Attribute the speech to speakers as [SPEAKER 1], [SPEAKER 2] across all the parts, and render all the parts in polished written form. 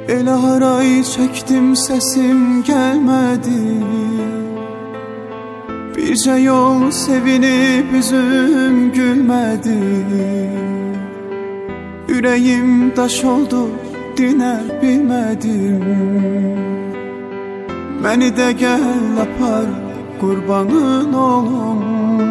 [SPEAKER 1] Elə haray çəkdim, səsim gəlmədi. Bircə yol sevinib üzüm gülmədi. Ürəyim daş oldu, dinə bilmədim. Məni də gəl apar, qurbanın olum.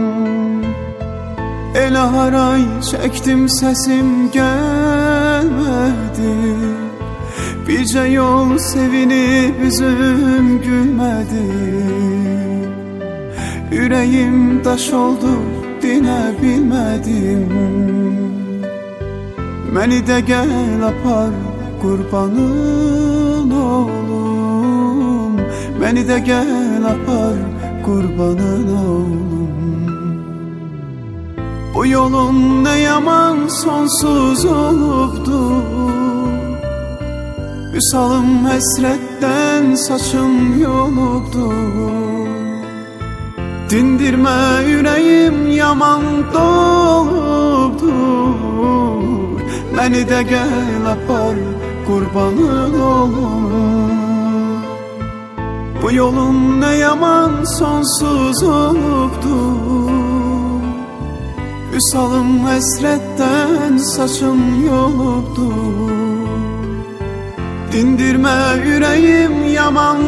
[SPEAKER 1] Elə haray çəkdim, səsim gəlmədi. Bircə yol sevinib üzüm gülmədi. Ürəyim daş oldu, dinə bilmədim. Məni də gəl apar, qurbanın olum. Məni də gəl apar, qurbanın olum. Bu yolun nə yaman sonsuz olubdu. Vüsalım həsrətdən saçım yolubdu. Dindirmə ürəyim yaman dolubdur. Məni də gəl apar, qurbanın olum. Bu yolun nə yaman sonsuz olubdur. Vüsalım həsrətdən saçım yolubdur. Dindirmə ürəyim yaman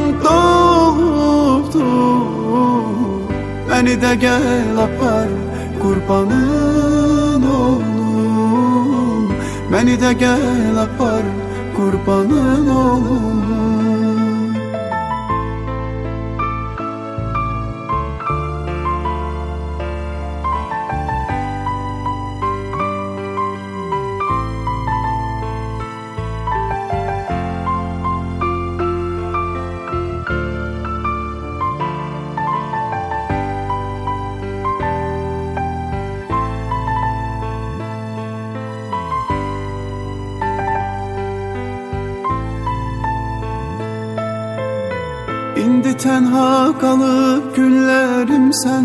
[SPEAKER 1] dolubdur. Məni də gəl apar, qurbanın olum. Məni də gəl apar, qurbanın olum. İndi tənha qalıb günlərim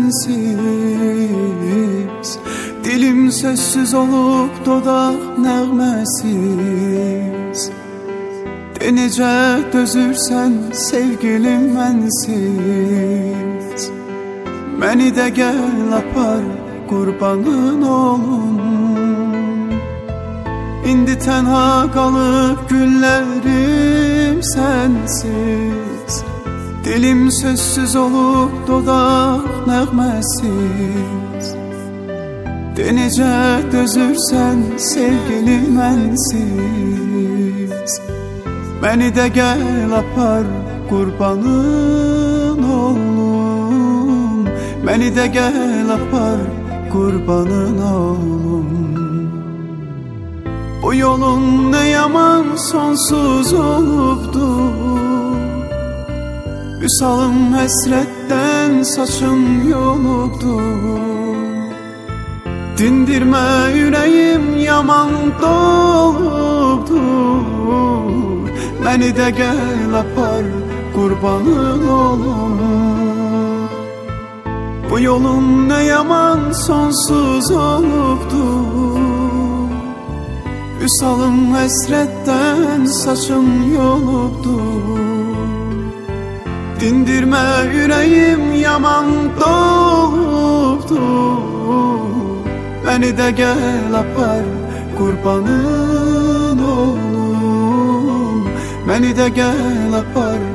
[SPEAKER 1] sənsiz. Dilim sözsüz olub dodaq nəğməsiz. De necə dözürsən sevgilim mənsiz. Məni də gəl apar, qurbanın olum. İndi tənha qalıb günlərim sənsiz. Dilim sözsüz olub dodaq nəğməsiz. De necə dözürsən sevgili mənsiz. Məni də gəl apar, qurbanın olum. Məni də gəl apar, qurbanın olum. Bu yolun nə yaman sonsuz olubdur. Vüsalım həsrətdən saçım yolubdur. Dindirmə ürəyim yaman dolubdur. Məni də gəl apar, qurbanın olum. Bu yolun nə yaman sonsuz olubdur. Vüsalım həsrətdən saçım yolubdur. Dindirmə ürəyim yaman dolubdur. Məni də gəl apar, qurbanın olum. Məni də gəl apar,